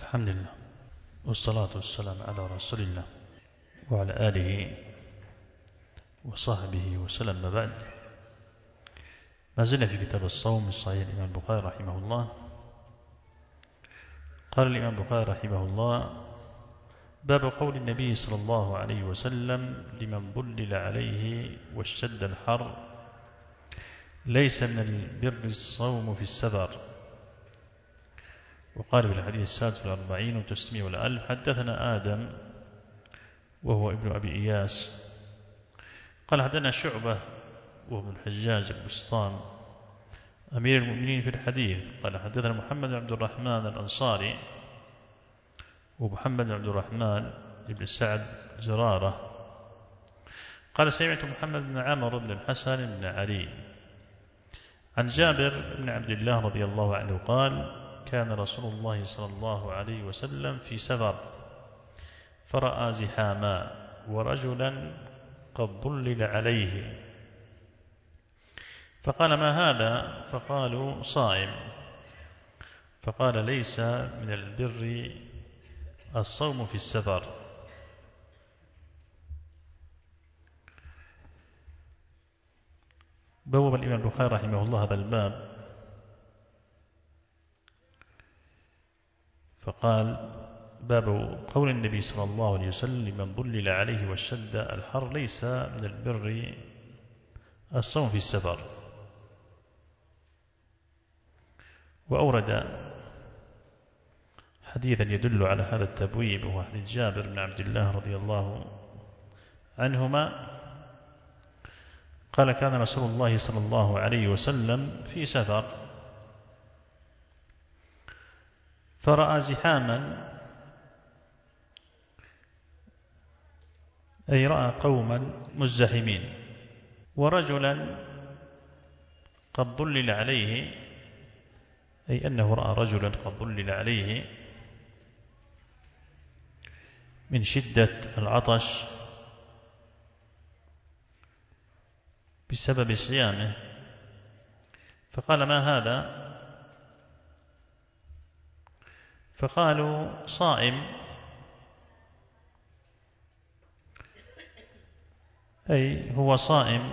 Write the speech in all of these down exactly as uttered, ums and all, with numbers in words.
الحمد لله والصلاة والسلام على رسول الله وعلى آله وصحبه وسلم. ما بعد، ما زلنا في كتاب الصوم من صحيح الإمام البخاري رحمه الله. قال الإمام البخاري رحمه الله: باب قول النبي صلى الله عليه وسلم لمن ظلل عليه واشتد الحر: ليس من البر الصوم في السفر. وقال في الحديث السادس والأربعين وتسمية والألف: حدثنا آدم وهو ابن أبي إياس قال حدثنا شعبة وهو ابن الحجاج البسطام أمير المؤمنين في الحديث قال حدثنا محمد بن عبد الرحمن الأنصاري ومحمد بن عبد الرحمن بن سعد زرارة قال سمعت محمد بن عمرو بن الحسن بن علي عن جابر بن عبد الله رضي الله عنه قال: كان رسول الله صلى الله عليه وسلم في سفر فرأى زحاما ورجلا قد ظلل عليه، فقال: ما هذا؟ فقالوا: صائم. فقال: ليس من البر الصوم في السفر. بوب الإمام البخاري رحمه الله هذا الباب فقال: باب قول النبي صلى الله عليه وسلم لمن ظلل عليه واشتد الحر: ليس من البر الصوم في السفر. وأورد حديثا يدل على هذا التبويب، وهو حديث جابر بن عبد الله رضي الله عنهما قال: كان رسول الله صلى الله عليه وسلم في سفر فرأى زحاما، أي رأى قوما مزدحمين، ورجلا قد ظلل عليه، أي أنه رأى رجلا قد ظلل عليه من شدة العطش بسبب صيامه، فقال: ما هذا؟ فقالوا: صائم، أي هو صائم.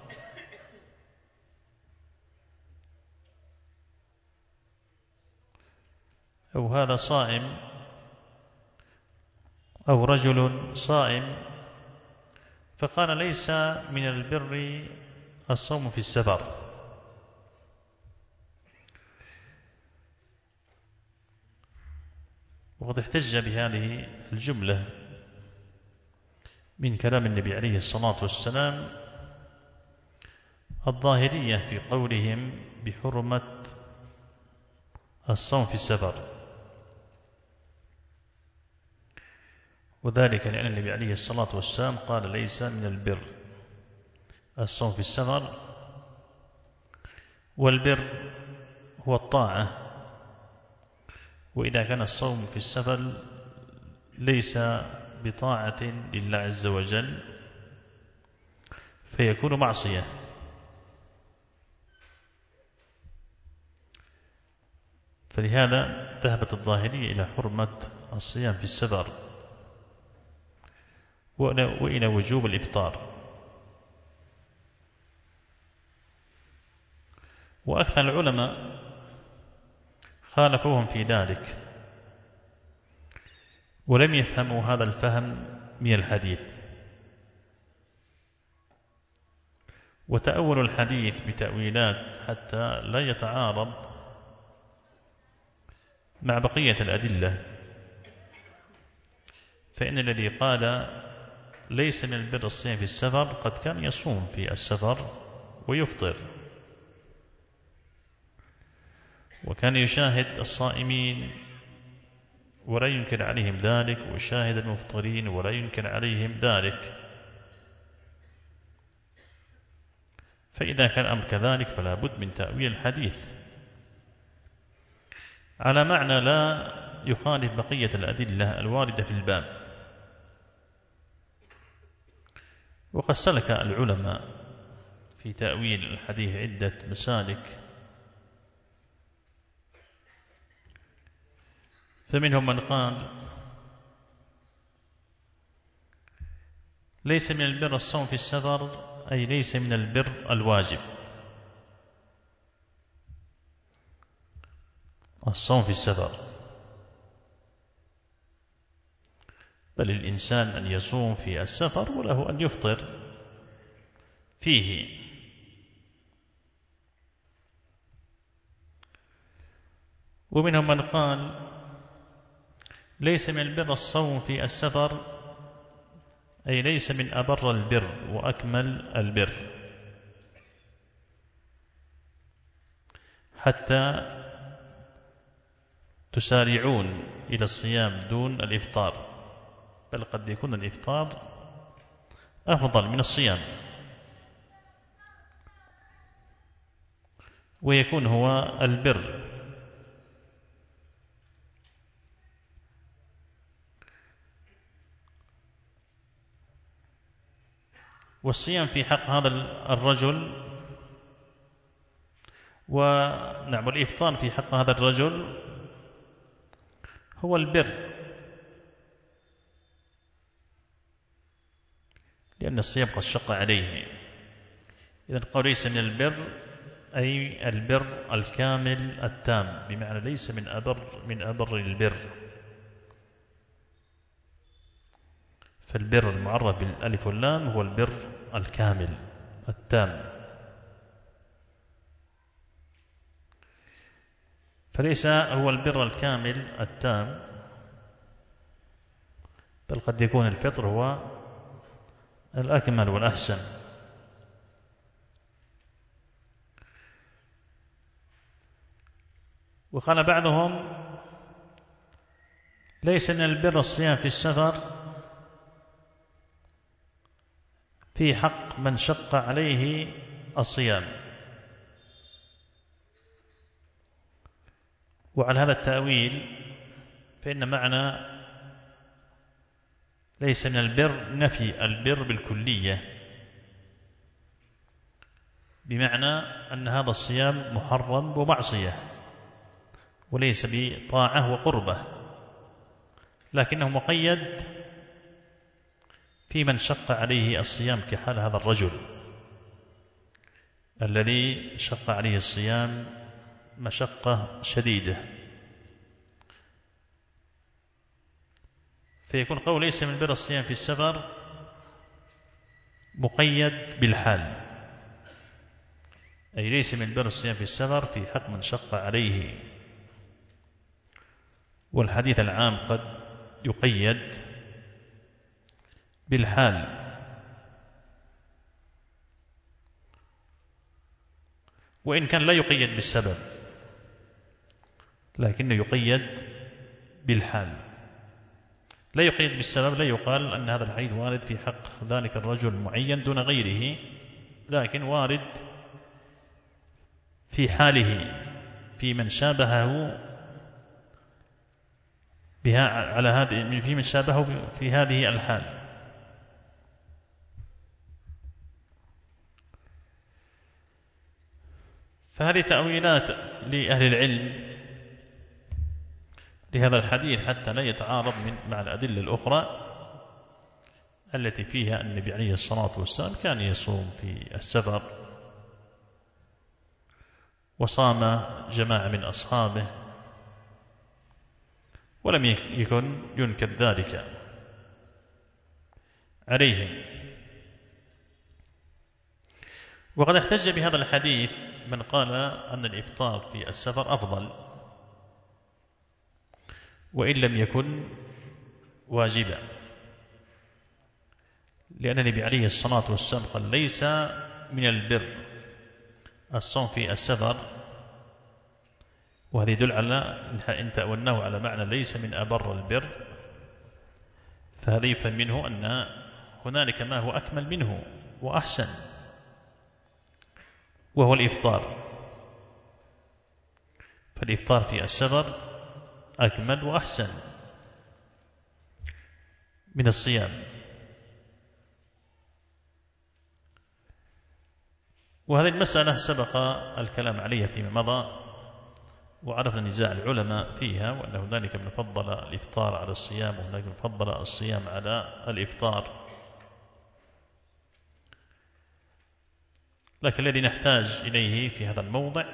أو هذا صائم، أو رجل صائم. فقال: ليس من البر الصوم في السفر. وقد احتج بهذه الجملة من كلام النبي عليه الصلاة والسلام الظاهرية في قولهم بحرمة الصوم في السفر، وذلك لأن النبي عليه الصلاة والسلام قال: ليس من البر الصوم في السفر. والبر هو الطاعة، وإذا كان الصوم في السفر ليس بطاعة لله عز وجل فيكون معصية. فلهذا ذهبت الظاهرية إلى حرمة الصيام في السفر وإلى وجوب الإفطار. وأكثر العلماء خالفوهم في ذلك ولم يفهموا هذا الفهم من الحديث، وتأولوا الحديث بتأويلات حتى لا يتعارض مع بقية الأدلة. فإن الذي قال ليس من البر الصيام في السفر قد كان يصوم في السفر ويفطر، وكان يشاهد الصائمين ولا ينكر عليهم ذلك، ويشاهد المفطرين ولا ينكر عليهم ذلك. فإذا كان الأمر كذلك فلا بد من تأويل الحديث على معنى لا يخالف بقية الأدلة الواردة في الباب. وقد سلك العلماء في تأويل الحديث عدة مسالك، فمنهم من قال ليس من البر الصوم في السفر، أي ليس من البر الواجب. الصوم في السفر، بل الإنسان أن يصوم في السفر وله أن يفطر فيه. ومنهم من قال ليس من البر الصوم في السفر، أي ليس من أبر البر وأكمل البر، حتى تسارعون إلى الصيام دون الإفطار، بل قد يكون الإفطار أفضل من الصيام، ويكون هو البر. والصيام في حق هذا الرجل ونعم الإفطار في حق هذا الرجل هو البر، لأن الصيام قد شق عليه. إذن قال ليس من البر أي البر الكامل التام، بمعنى ليس من أبر من أبر البر. فالبر المعرف بالألف واللام هو البر الكامل التام، فليس هو البر الكامل التام، بل قد يكون الفطر هو الأكمل والأحسن. وقال بعضهم ليس من البر الصيام في السفر في حق من شق عليه الصيام. وعلى هذا التأويل فإن معنى ليس من البر نفي البر بالكلية، بمعنى أن هذا الصيام محرم ومعصية وليس بطاعة وقربة، لكنه مقيد في من شق عليه الصيام، كحال هذا الرجل الذي شق عليه الصيام مشقة شديدة. فيكون قول ليس من بر الصيام في السفر مقيد بالحال، أي ليس من بر الصيام في السفر في حق من شق عليه. والحديث العام قد يقيد بالحال، وإن كان لا يقيد بالسبب لكنه يقيد بالحال. لا يقيد بالسبب، لا يقال أن هذا الحديث وارد في حق ذلك الرجل المعين دون غيره، لكن وارد في حاله في من شابهه بها على هذه، في من شابهه في هذه الحال. فهذه تأويلات لأهل العلم لهذا الحديث حتى لا يتعارض من مع الأدلة الأخرى التي فيها أن النبي عليه الصلاة والسلام كان يصوم في السفر، وصام جماعة من أصحابه ولم يكن ينكر ذلك عليهم. وقد احتج بهذا الحديث من قال أن الإفطار في السفر أفضل وإن لم يكن واجبا، لأن النبي عليه الصلاة والسلام قال ليس من البر الصوم في السفر، وهذا يدل على إن تأولناه على معنى ليس من أبر البر، فهذا يفهم منه أن هنالك ما هو أكمل منه وأحسن، وهو الإفطار. فالإفطار في السفر أكمل وأحسن من الصيام. وهذه المسألة سبق الكلام عليها فيما مضى، وعرفنا نزاع العلماء فيها، وأن هنالك من فضل الإفطار على الصيام وهنالك من فضل الصيام على الإفطار. لكن الذي نحتاج إليه في هذا الموضع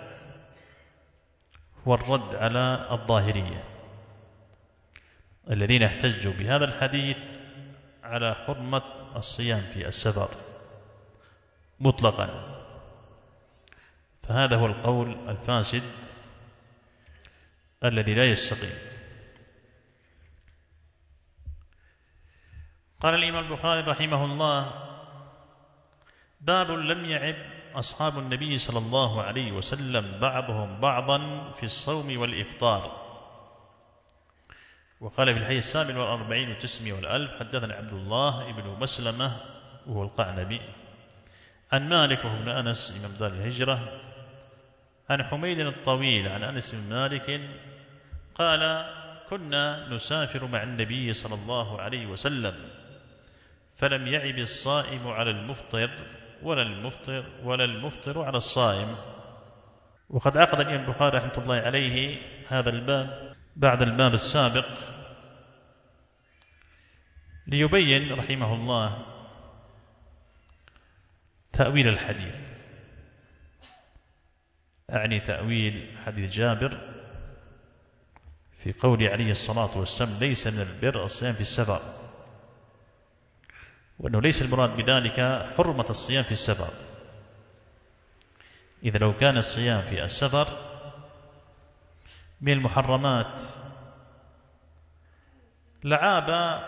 هو الرد على الظاهرية الذين احتجوا بهذا الحديث على حرمة الصيام في السفر مطلقا، فهذا هو القول الفاسد الذي لا يستقيم. قال الإمام البخاري رحمه الله: باب لم يعب أصحاب النبي صلى الله عليه وسلم بعضهم بعضا في الصوم والإفطار. وقال في الحديث السابع والأربعين وتسعمائة والألف: حدثنا عبد الله بن مسلمة وهو القعنبي عن مالك وهو ابن أنس إمام دار الهجرة عن حميد الطويل عن أنس بن مالك قال: كنا نسافر مع النبي صلى الله عليه وسلم فلم يعب الصائم على المفطر ولا المفطر ولا المفطر على الصائم. وقد عقد الإمام البخاري رحمة الله عليه هذا الباب بعد الباب السابق ليبين رحمه الله تأويل الحديث، أعني تأويل حديث جابر في قول عليه الصلاة والسلام: ليس من البر الصيام في السفر، وأنه ليس المراد بذلك حرمة الصيام في السفر. إذا لو كان الصيام في السفر من المحرمات لعاب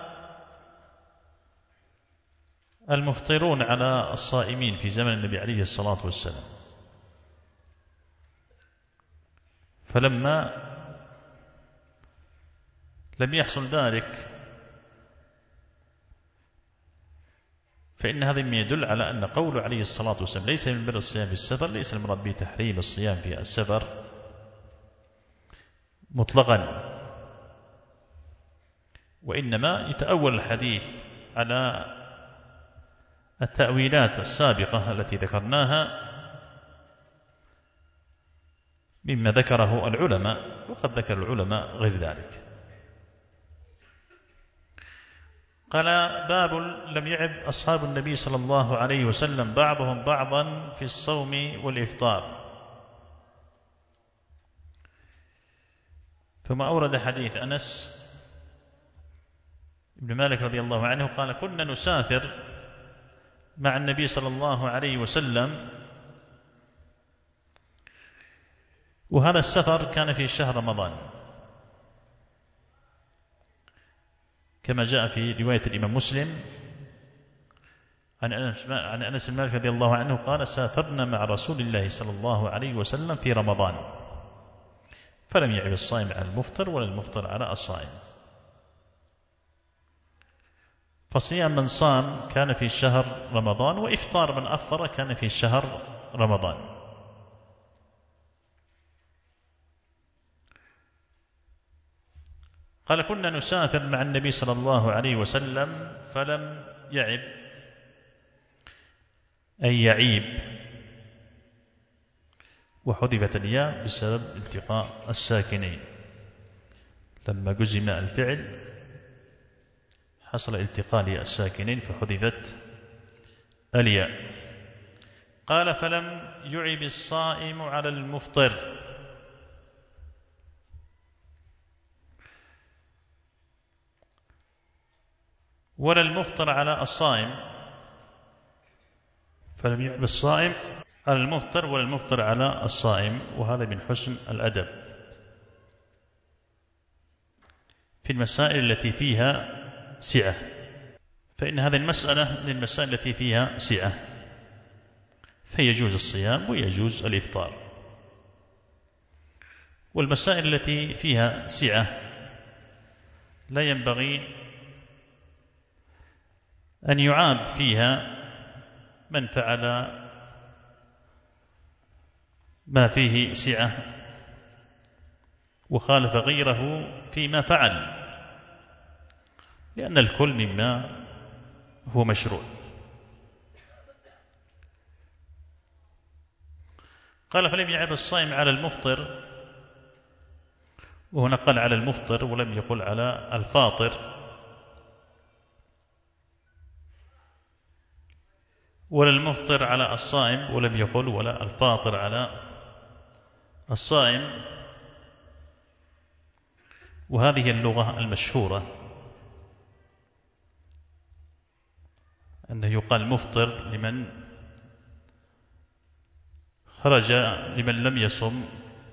المفطرون على الصائمين في زمن النبي عليه الصلاة والسلام، فلما لم يحصل ذلك فإن هذا ما يدل على أن قول عليه الصلاة والسلام ليس من بر الصيام في السفر ليس المراد به تحريم الصيام في السفر مطلقا، وإنما يتأول الحديث على التأويلات السابقة التي ذكرناها مما ذكره العلماء، وقد ذكر العلماء غير ذلك. قال: باب لم يعب أصحاب النبي صلى الله عليه وسلم بعضهم بعضا في الصوم والإفطار. ثم أورد حديث أنس بن مالك رضي الله عنه قال: كنا نسافر مع النبي صلى الله عليه وسلم، وهذا السفر كان في شهر رمضان كما جاء في رواية الإمام مسلم عن أنس بن مالك رضي الله عنه قال: سافرنا مع رسول الله صلى الله عليه وسلم في رمضان فلم يعب الصائم على المفطر ولا المفطر على الصائم. فصيام من صام كان في شهر رمضان، وإفطار من أفطر كان في شهر رمضان. قال: كنا نسافر مع النبي صلى الله عليه وسلم فلم يعب أي يعيب، وحذفت الياء بسبب التقاء الساكنين، لما جزم الفعل حصل التقاء الساكنين فحذفت الياء. قال: فلم يعب الصائم على المفطر ولا المفطر على الصائم. فلم يعب الصائم على المفطر ولا المفطر على الصائم، وهذا من حسن الأدب في المسائل التي فيها سعة، فإن هذه المسألة من المسائل التي فيها سعة، فيجوز الصيام ويجوز الإفطار. والمسائل التي فيها سعة لا ينبغي أن يعاب فيها من فعل ما فيه سعة وخالف غيره فيما فعل، لأن الكل مما هو مشروع. قال: فلم يعب الصائم على المفطر وهنا قال على المفطر ولم يقل على الفاطر، ولا المفطر على الصائم ولم يقل ولا الفاطر على الصائم. وهذه اللغة المشهورة أنه يقال مفطر لمن خرج، لمن لم يصم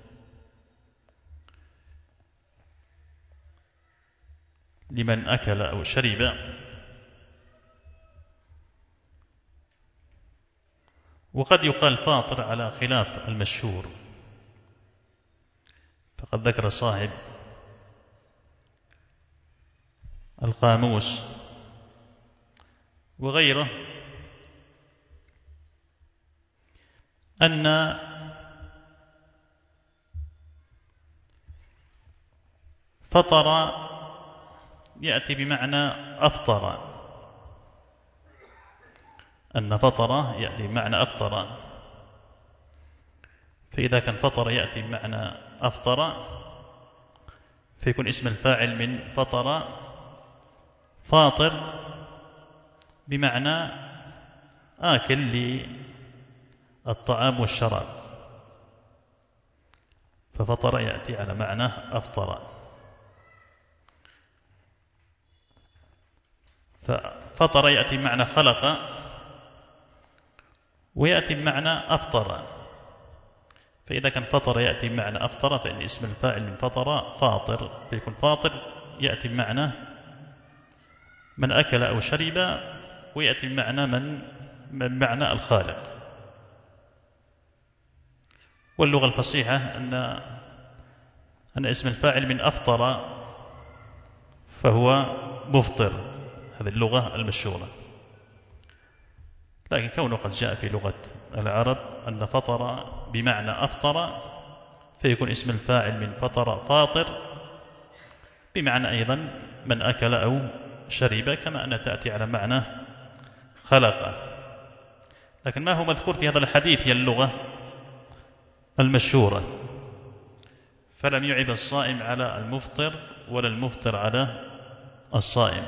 لمن أكل أو شرب. وقد يقال فاطر على خلاف المشهور، فقد ذكر صاحب القاموس وغيره أن فطر يأتي بمعنى أفطر، أن فطر يأتي بمعنى أفطر. فإذا كان فطر يأتي بمعنى أفطر فيكون اسم الفاعل من فطر فاطر بمعنى آكل للطعام والشراب، ففطر يأتي على معنى أفطر. ففطر يأتي بمعنى خلق ويأتي بمعنى أفطر. فإذا كان فطر يأتي بمعنى أفطر فإن اسم الفاعل من فطر فاطر، فيكون فاطر يأتي بمعنى من أكل أو شرب، ويأتي بمعنى من من معنى الخالق. واللغة الفصيحة أن أن اسم الفاعل من أفطر فهو مفطر، هذه اللغة المشهورة. لكن كونه قد جاء في لغة العرب أن فطر بمعنى أفطر فيكون اسم الفاعل من فطر فاطر بمعنى أيضا من أكل أو شرب، كما أن تأتي على معنى خلق. لكن ما هو مذكور في هذا الحديث هي اللغة المشهورة، فلم يعب الصائم على المفطر ولا المفطر على الصائم.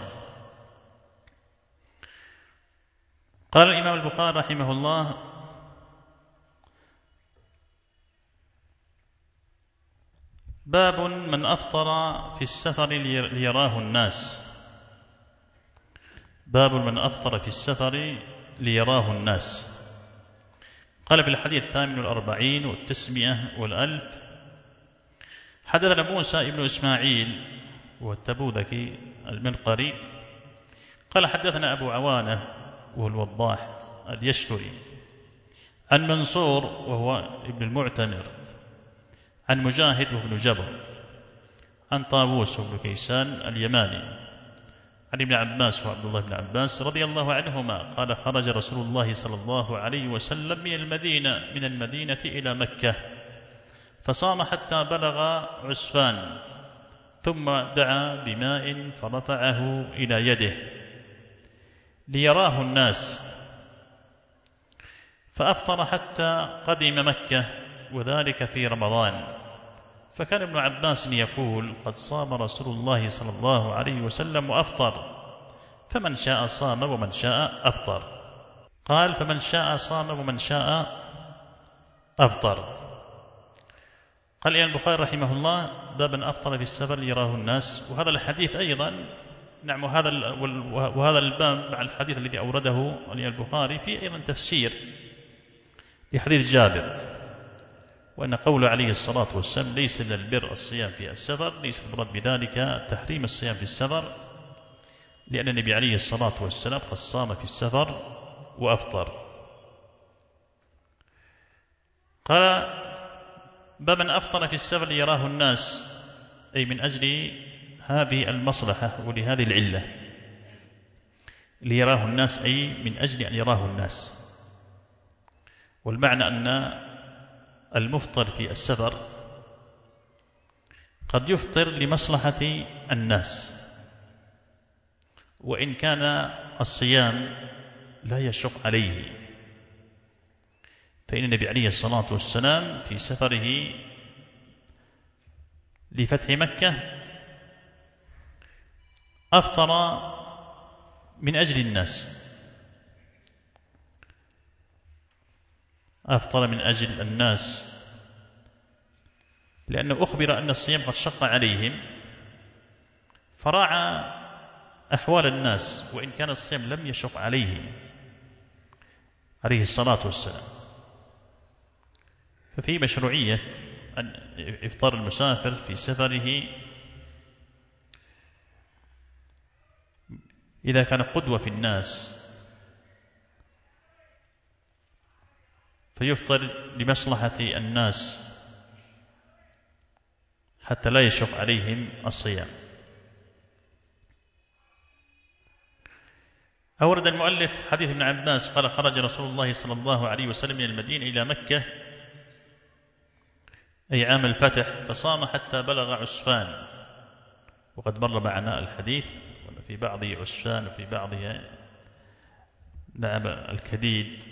قال الإمام البخاري رحمه الله: باب من أفطر في السفر ليراه الناس. باب من أفطر في السفر ليراه الناس. قال في الحديث الثامن والأربعين والتسمية والألف: حدثنا موسى ابن إسماعيل والتبوذكي المنقري قال حدثنا أبو عوانة وهو الوضاح اليشكري عن منصور وهو ابن المعتمر عن مجاهد وابن جبر عن طاووس وابن كيسان اليماني عن ابن عباس وعبد الله بن عباس رضي الله عنهما قال: خرج رسول الله صلى الله عليه وسلم من المدينة من المدينة إلى مكة فصام حتى بلغ عسفان، ثم دعا بماء فرفعه إلى يده ليراه الناس، فأفطر حتى قدم مكة، وذلك في رمضان. فكان ابن عباس يقول: قد صام رسول الله صلى الله عليه وسلم وأفطر، فمن شاء صام ومن شاء أفطر. قال: فمن شاء صام ومن شاء أفطر. قال الإمام البخاري رحمه الله: باب أفطر في السفر ليراه الناس. وهذا الحديث أيضا نعم وهذا وهذا الباب مع الحديث الذي أورده الإمام البخاري فيه أيضا تفسير لحديث جابر، وأن قوله عليه الصلاة والسلام: ليس للبر الصيام في السفر، ليس المراد بذلك تحريم الصيام في السفر، لأن النبي عليه الصلاة والسلام قد صام في السفر وأفطر. قال: باب أفطر في السفر ليراه الناس، أي من أجل هذه المصلحة ولهذه العلة، ليراه الناس أي من أجل أن يراه الناس. والمعنى أن المفطر في السفر قد يفطر لمصلحة الناس، وإن كان الصيام لا يشق عليه، فإن النبي عليه الصلاة والسلام في سفره لفتح مكة أفطر من أجل الناس، أفطر من أجل الناس لأنه أخبر أن الصيام قد شق عليهم، فراعى أحوال الناس وإن كان الصيام لم يشق عليه عليه الصلاة والسلام. ففي مشروعية أن إفطار المسافر في سفره إذا كان قدوة في الناس فيفطر لمصلحة الناس حتى لا يشق عليهم الصيام. أورد المؤلف حديث ابن عباس قال خرج رسول الله صلى الله عليه وسلم من المدينة إلى مكة أي عام الفتح، فصام حتى بلغ عسفان، وقد مر معنا الحديث في بعضه عسفان وفي بعضه نعم الكديد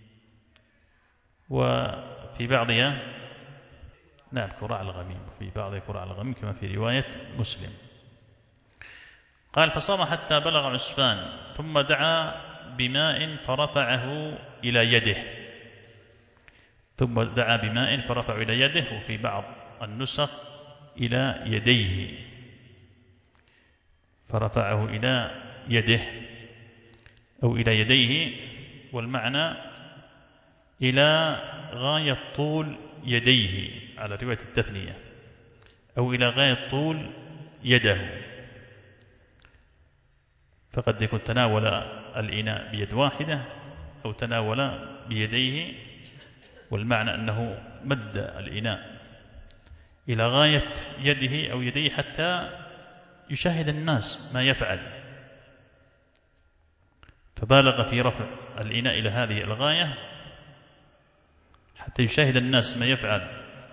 وفي بعضها نعم كراع الغميم، وفي بعضها كراع الغميم كما في رواية مسلم. قال فصام حتى بلغ عسفان ثم دعا بماء فرفعه إلى يده، ثم دعا بماء فرفعه إلى يده، وفي بعض النسخ إلى يديه، فرفعه إلى يده أو إلى يديه، والمعنى إلى غاية طول يديه على رواية التثنية، أو إلى غاية طول يده، فقد يكون تناول الإناء بيد واحدة أو تناول بيديه، والمعنى أنه مد الإناء إلى غاية يده أو يديه حتى يشاهد الناس ما يفعل، فبالغ في رفع الإناء إلى هذه الغاية حتى يشاهد الناس ما يفعل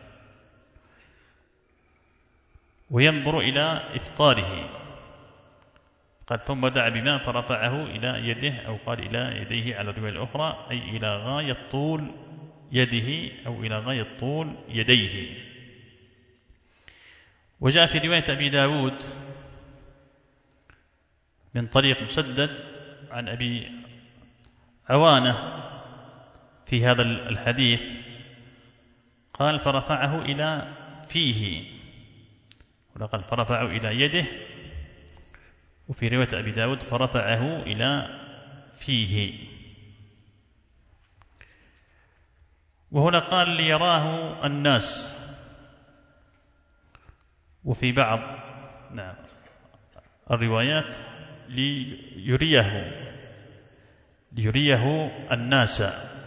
وينظر إلى إفطاره. قال ثم دعا بماء فرفعه إلى يده، أو قال إلى يديه على الرواية الأخرى، أي إلى غاية طول يده أو إلى غاية طول يديه. وجاء في رواية أبي داود من طريق مسدد عن أبي عوانة في هذا الحديث قال فرفعه إلى فيه، وقال فرفعه إلى يده، وفي رواية أبي داود فرفعه إلى فيه. وهنا قال ليراه الناس، وفي بعض نعم الروايات ليريه ليريه الناس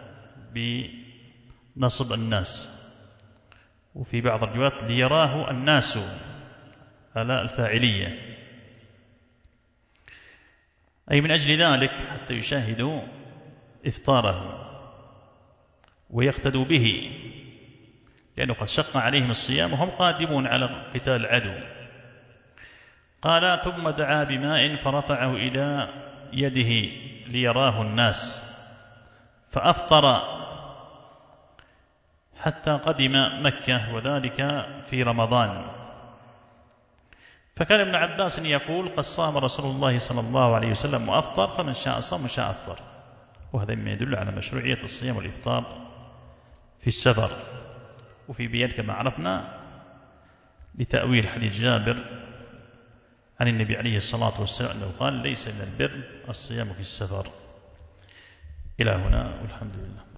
بنصب الناس، وفي بعض الروايات ليراه الناس على الفاعلية، أي من أجل ذلك حتى يشاهدوا إفطاره ويقتدوا به، لأنه قد شق عليهم الصيام وهم قادمون على قتال العدو. قال ثم دعا بماء فرفعه إلى يده ليراه الناس، فأفطر حتى قدم مكة، وذلك في رمضان. فكان ابن عباس يقول قد صام رسول الله صلى الله عليه وسلم وأفطر، فمن شاء صام وشاء أفطر، وهذا مما يدل على مشروعية الصيام والإفطار في السفر. وفي بيان كما عرفنا لتأويل حديث جابر عن النبي عليه الصلاة والسلام أنه قال ليس من البر الصيام في السفر. إلى هنا والحمد لله.